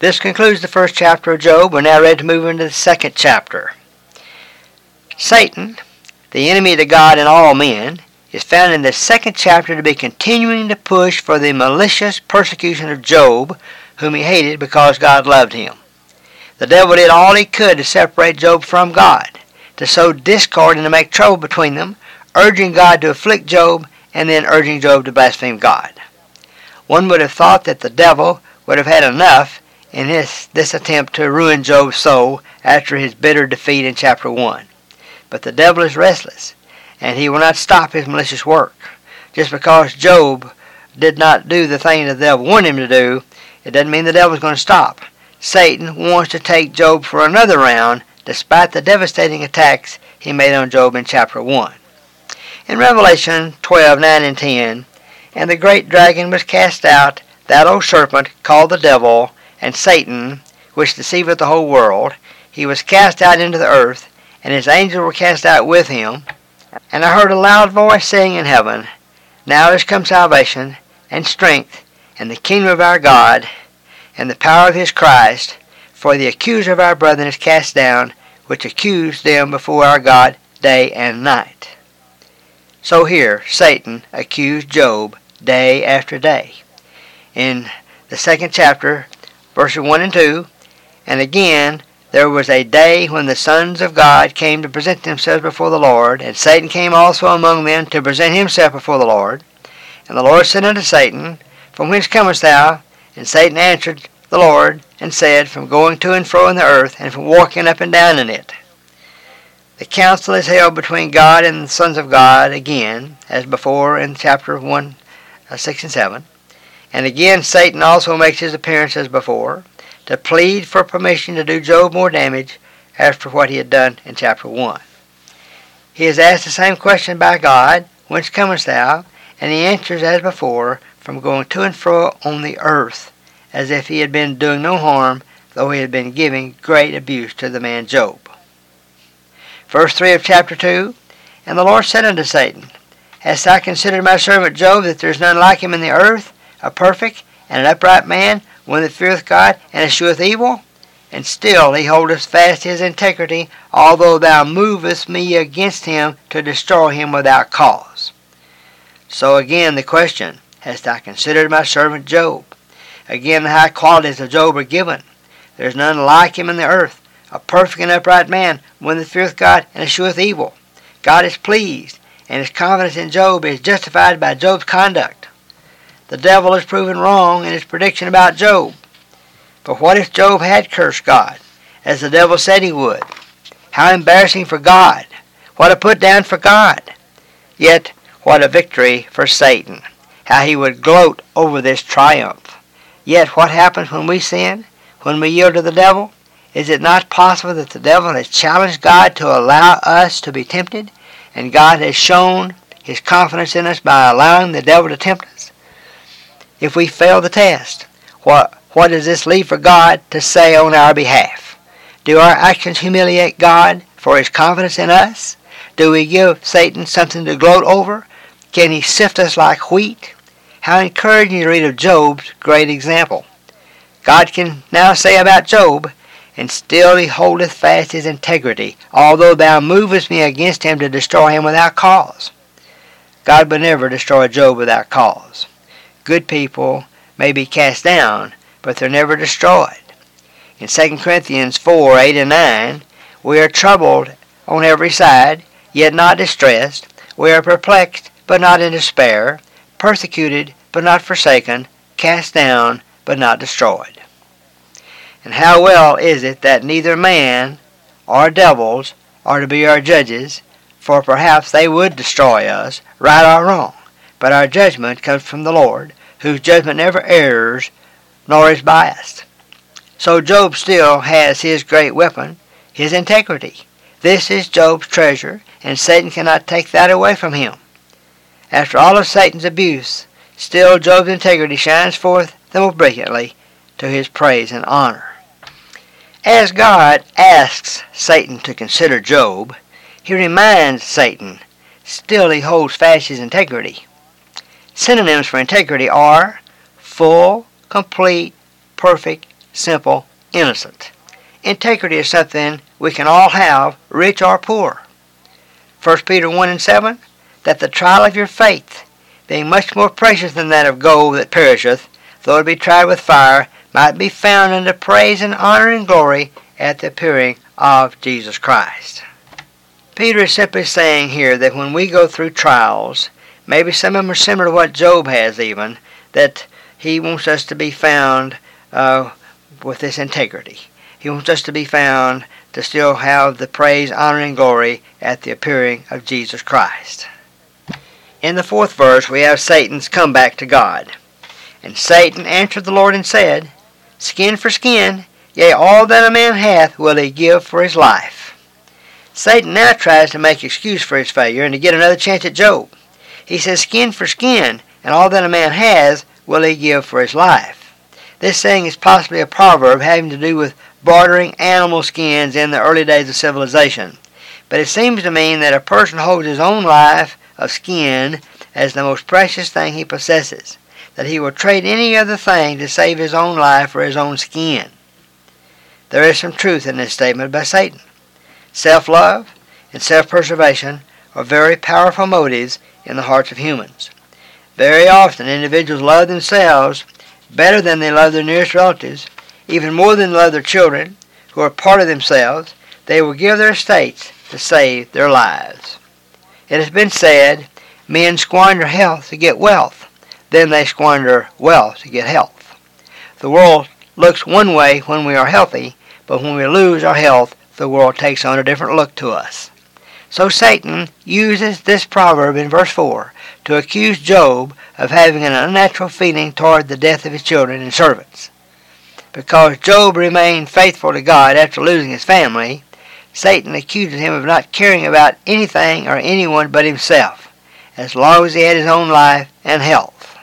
This concludes the first chapter of Job. We're now ready to move into the second chapter. Satan, the enemy to God and all men, is found in the second chapter to be continuing to push for the malicious persecution of Job, whom he hated because God loved him. The devil did all he could to separate Job from God, to sow discord and to make trouble between them, urging God to afflict Job and then urging Job to blaspheme God. One would have thought that the devil would have had enough in this attempt to ruin Job's soul after his bitter defeat in chapter 1. But the devil is restless, and he will not stop his malicious work. Just because Job did not do the thing the devil wanted him to do, it doesn't mean the devil is going to stop. Satan wants to take Job for another round, despite the devastating attacks he made on Job in chapter 1. In Revelation 12:9 and 10, "And the great dragon was cast out, that old serpent called the devil, and Satan, which deceiveth the whole world. He was cast out into the earth, and his angels were cast out with him. And I heard a loud voice saying in heaven, Now is come salvation, and strength, and the kingdom of our God, and the power of his Christ, for the accuser of our brethren is cast down, which accused them before our God day and night." So here, Satan accused Job day after day. In the second chapter, verses 1 and 2, "And again, there was a day when the sons of God came to present themselves before the Lord, and Satan came also among them to present himself before the Lord. And the Lord said unto Satan, From whence comest thou? And Satan answered the Lord, and said, From going to and fro in the earth, and from walking up and down in it." The council is held between God and the sons of God again, as before in chapter 1, 6 and 7. And again Satan also makes his appearance as before, to plead for permission to do Job more damage after what he had done in chapter 1. He is asked the same question by God, "Whence comest thou?" And he answers as before, "From going to and fro on the earth," as if he had been doing no harm, though he had been giving great abuse to the man Job. Verse 3 of chapter 2, "And the Lord said unto Satan, Hast thou considered my servant Job, that there is none like him in the earth, a perfect and an upright man, one that feareth God and escheweth evil? And still he holdeth fast his integrity, although thou movest me against him to destroy him without cause." So again the question, "Hast thou considered my servant Job?" Again the high qualities of Job are given. There is none like him in the earth, a perfect and upright man, one that feareth God and escheweth evil. God is pleased, and his confidence in Job is justified by Job's conduct. The devil is proven wrong in his prediction about Job. But what if Job had cursed God, as the devil said he would? How embarrassing for God! What a put down for God! Yet what a victory for Satan! How he would gloat over this triumph! Yet what happens when we sin? When we yield to the devil? Is it not possible that the devil has challenged God to allow us to be tempted, and God has shown his confidence in us by allowing the devil to tempt us? If we fail the test, what does this leave for God to say on our behalf? Do our actions humiliate God for his confidence in us? Do we give Satan something to gloat over? Can he sift us like wheat? How encouraging to read of Job's great example. God can now say about Job, "And still he holdeth fast his integrity, although thou movest me against him to destroy him without cause." God would never destroy Job without cause. Good people may be cast down, but they're never destroyed. In 2 Corinthians 4, 8 and 9, "We are troubled on every side, yet not distressed. We are perplexed, but not in despair. Persecuted, but not forsaken. Cast down, but not destroyed." And how well is it that neither man or devils are to be our judges, for perhaps they would destroy us, right or wrong. But our judgment comes from the Lord, whose judgment never errs, nor is biased. So Job still has his great weapon, his integrity. This is Job's treasure, and Satan cannot take that away from him. After all of Satan's abuse, still Job's integrity shines forth the more brilliantly to his praise and honor. As God asks Satan to consider Job, he reminds Satan, still he holds fast his integrity. Synonyms for integrity are full, complete, perfect, simple, innocent. Integrity is something we can all have, rich or poor. 1 Peter 1:7, that the trial of your faith, being much more precious than that of gold that perisheth, though it be tried with fire, might be found unto praise and honor and glory at the appearing of Jesus Christ. Peter is simply saying here that when we go through trials, maybe some of them are similar to what Job has even, that he wants us to be found with this integrity. He wants us to be found to still have the praise, honor, and glory at the appearing of Jesus Christ. In the 4th verse, we have Satan's comeback to God. And Satan answered the Lord and said, Skin for skin, yea, all that a man hath will he give for his life. Satan now tries to make excuse for his failure and to get another chance at Job. He says, skin for skin, and all that a man has will he give for his life. This saying is possibly a proverb having to do with bartering animal skins in the early days of civilization. But it seems to mean that a person holds his own life of skin as the most precious thing he possesses, that he will trade any other thing to save his own life or his own skin. There is some truth in this statement by Satan. Self-love and self-preservation are very powerful motives in the hearts of humans. Very often individuals love themselves better than they love their nearest relatives, even more than they love their children, who are part of themselves. They will give their estates to save their lives. It has been said, men squander health to get wealth, then they squander wealth to get health. The world looks one way when we are healthy, but when we lose our health, the world takes on a different look to us. So Satan uses this proverb in verse 4 to accuse Job of having an unnatural feeling toward the death of his children and servants. Because Job remained faithful to God after losing his family, Satan accuses him of not caring about anything or anyone but himself, as long as he had his own life and health.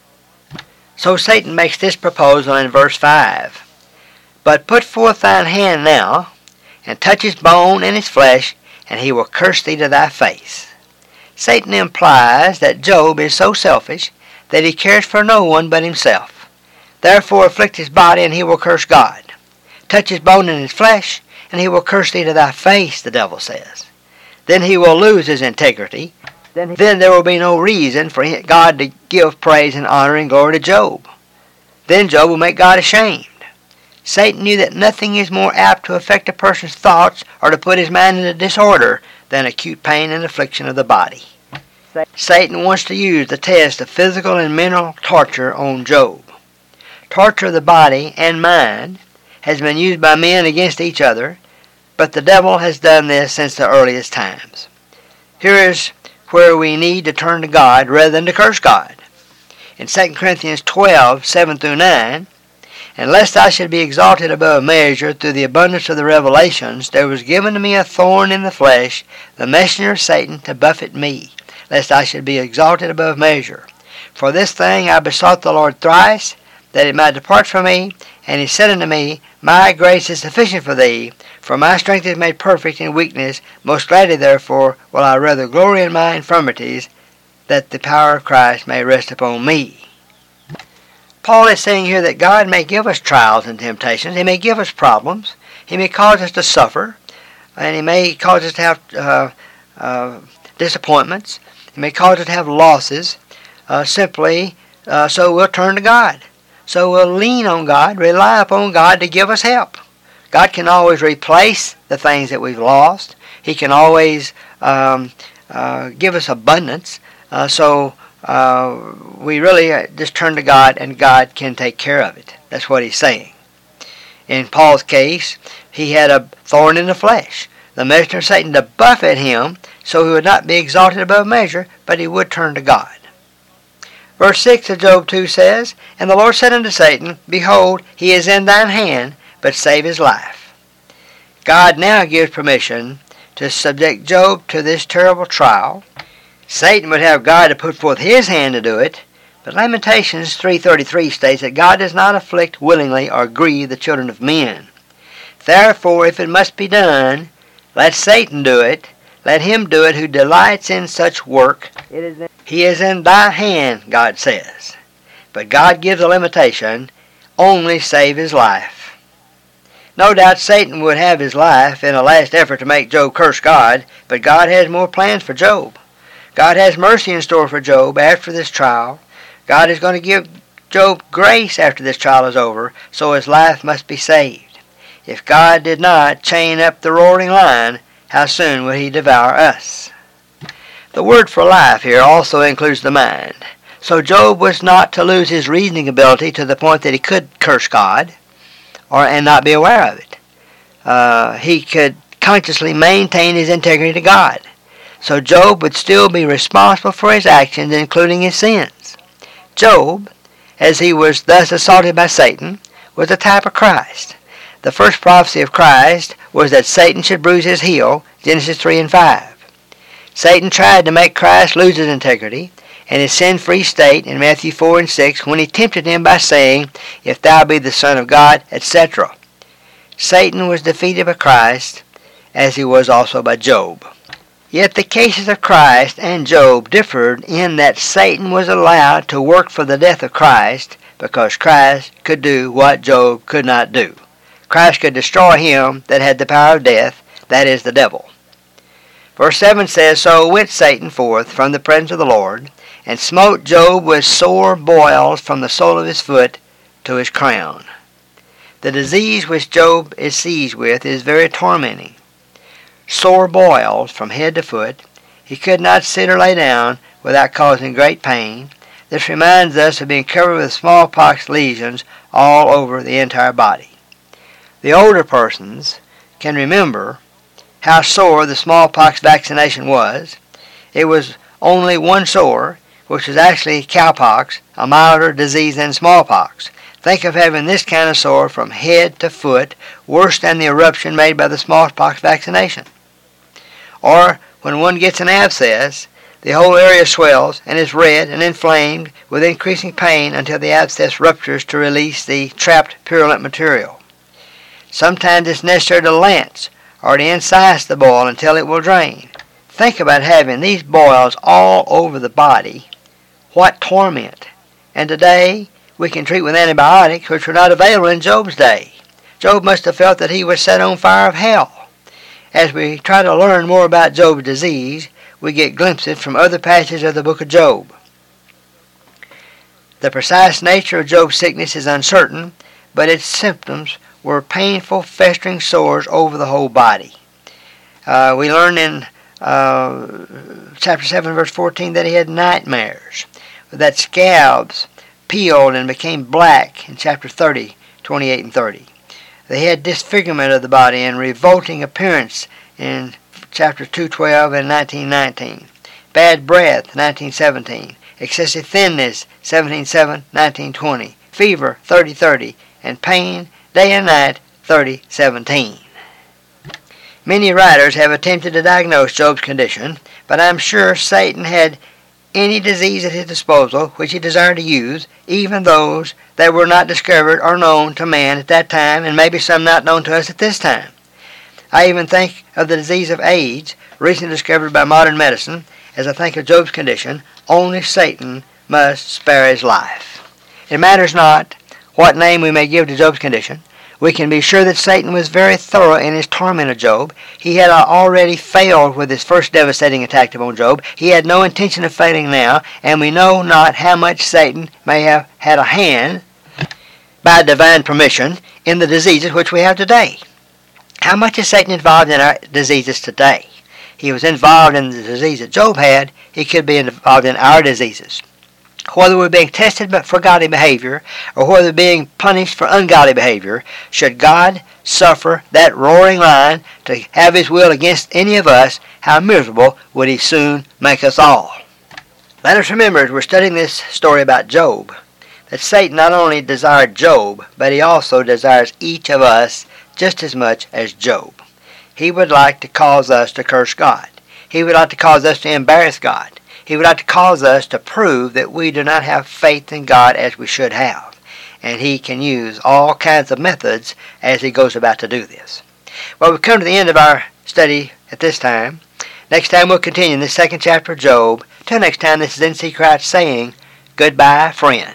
So Satan makes this proposal in verse 5. But put forth thine hand now, and touch his bone and his flesh, and he will curse thee to thy face. Satan implies that Job is so selfish that he cares for no one but himself. Therefore afflict his body, and he will curse God. Touch his bone and his flesh, and he will curse thee to thy face, the devil says. Then he will lose his integrity. Then there will be no reason for God to give praise and honor and glory to Job. Then Job will make God ashamed. Satan knew that nothing is more apt to affect a person's thoughts or to put his mind into disorder than acute pain and affliction of the body. Satan wants to use the test of physical and mental torture on Job. Torture of the body and mind has been used by men against each other, but the devil has done this since the earliest times. Here is where we need to turn to God rather than to curse God. In 2 Corinthians 12:7-9, And lest I should be exalted above measure through the abundance of the revelations, there was given to me a thorn in the flesh, the messenger of Satan, to buffet me, lest I should be exalted above measure. For this thing I besought the Lord thrice, that it might depart from me. And he said unto me, My grace is sufficient for thee, for my strength is made perfect in weakness. Most gladly therefore will I rather glory in my infirmities, that the power of Christ may rest upon me. Paul is saying here that God may give us trials and temptations. He may give us problems. He may cause us to suffer. And he may cause us to have disappointments. He may cause us to have losses. So we'll turn to God. So we'll lean on God, rely upon God to give us help. God can always replace the things that we've lost. He can always give us abundance. We really just turn to God, and God can take care of it. That's what he's saying. In Paul's case, he had a thorn in the flesh, the messenger of Satan, to buffet him so he would not be exalted above measure, but he would turn to God. Verse 6 of Job 2 says, And the Lord said unto Satan, Behold, he is in thine hand, but save his life. God now gives permission to subject Job to this terrible trial. Satan would have God to put forth his hand to do it, but Lamentations 3:33 states that God does not afflict willingly or grieve the children of men. Therefore, if it must be done, let Satan do it. Let him do it who delights in such work. He is in thy hand, God says. But God gives a limitation, only save his life. No doubt Satan would have his life in a last effort to make Job curse God, but God has more plans for Job. God has mercy in store for Job after this trial. God is going to give Job grace after this trial is over, so his life must be saved. If God did not chain up the roaring lion, how soon would he devour us? The word for life here also includes the mind. So Job was not to lose his reasoning ability to the point that he could curse God and not be aware of it. He could consciously maintain his integrity to God. So Job would still be responsible for his actions, including his sins. Job, as he was thus assaulted by Satan, was a type of Christ. The first prophecy of Christ was that Satan should bruise his heel, Genesis 3 and 5. Satan tried to make Christ lose his integrity and his sin-free state in Matthew 4 and 6 when he tempted him by saying, "If thou be the Son of God," etc. Satan was defeated by Christ, as he was also by Job. Yet the cases of Christ and Job differed in that Satan was allowed to work for the death of Christ because Christ could do what Job could not do. Christ could destroy him that had the power of death, that is, the devil. Verse 7 says, "So went Satan forth from the presence of the Lord, and smote Job with sore boils from the sole of his foot to his crown." The disease which Job is seized with is very tormenting. Sore boils from head to foot. He could not sit or lay down without causing great pain. This reminds us of being covered with smallpox lesions all over the entire body. The older persons can remember how sore the smallpox vaccination was. It was only one sore, which was actually cowpox, a milder disease than smallpox. Think of having this kind of sore from head to foot, worse than the eruption made by the smallpox vaccination. Or when one gets an abscess, the whole area swells and is red and inflamed with increasing pain until the abscess ruptures to release the trapped purulent material. Sometimes it's necessary to lance or to incise the boil until it will drain. Think about having these boils all over the body. What torment! And today we can treat with antibiotics which were not available in Job's day. Job must have felt that he was set on fire of hell. As we try to learn more about Job's disease, we get glimpses from other passages of the book of Job. The precise nature of Job's sickness is uncertain, but its symptoms were painful, festering sores over the whole body. We learn in chapter 7, verse 14, that he had nightmares, that scabs peeled and became black in chapter 30, 28 and 30. They had disfigurement of the body and revolting appearance in chapter 2:12 and 19:19. Bad breath, 19:17. Excessive thinness, 17:7, 19:20. Fever, 30:30. And pain, day and night, 30:17. Many writers have attempted to diagnose Job's condition, but I'm sure Satan had any disease at his disposal which he desired to use, even those that were not discovered or known to man at that time, and maybe some not known to us at this time. I even think of the disease of AIDS, recently discovered by modern medicine, as I think of Job's condition. Only Satan must spare his life. It matters not what name we may give to Job's condition. We can be sure that Satan was very thorough in his torment of Job. He had already failed with his first devastating attack upon Job. He had no intention of failing now, and we know not how much Satan may have had a hand, by divine permission, in the diseases which we have today. How much is Satan involved in our diseases today? He was involved in the disease that Job had. He could be involved in our diseases. Whether we're being tested for godly behavior or whether we're being punished for ungodly behavior, should God suffer that roaring lion to have his will against any of us, how miserable would he soon make us all. Let us remember, as we're studying this story about Job, that Satan not only desired Job, but he also desires each of us just as much as Job. He would like to cause us to curse God. He would like to cause us to embarrass God. He would like to cause us to prove that we do not have faith in God as we should have. And he can use all kinds of methods as he goes about to do this. Well, we've come to the end of our study at this time. Next time we'll continue in the second chapter of Job. Till next time, this is N.C. Crouch saying, goodbye, friend.